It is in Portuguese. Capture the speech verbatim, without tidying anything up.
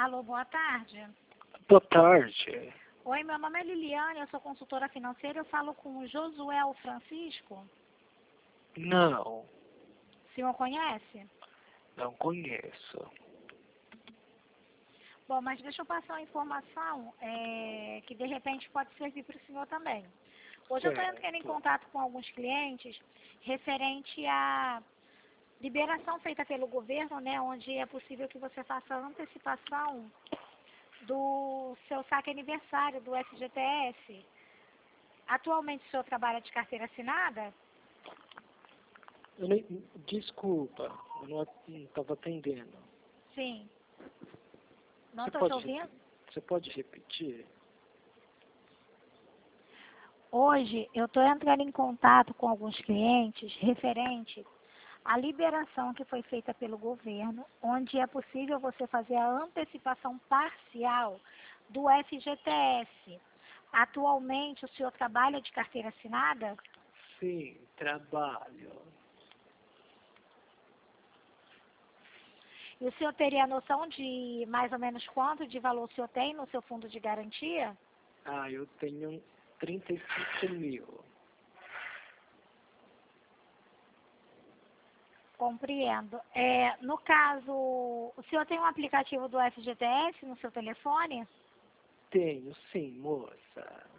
Alô, boa tarde. Boa tarde. Oi, meu nome é Liliane, eu sou consultora financeira, eu falo com o Josué Francisco. Não, O senhor conhece? não conheço. Bom, mas deixa eu passar uma informação é, que de repente pode servir para o senhor também. Hoje eu estou entrando em Certo. contato com alguns clientes referente à liberação feita pelo governo, né, onde é possível que você faça a antecipação do seu saque aniversário do F G T S. Atualmente o senhor trabalha de carteira assinada? Eu nem, desculpa, eu não estava atendendo. Sim. Não Você estou te pode, ouvindo? repi- você pode repetir? Hoje eu estou entrando em contato com alguns clientes referente à liberação que foi feita pelo governo, onde é possível você fazer a antecipação parcial do F G T S. Atualmente o senhor trabalha de carteira assinada? Sim, trabalho. E o senhor teria noção de mais ou menos quanto de valor o senhor tem no seu fundo de garantia? Ah, eu tenho trinta e cinco mil. Compreendo. É, no caso, o senhor tem um aplicativo do F G T S no seu telefone? Tenho, sim, moça.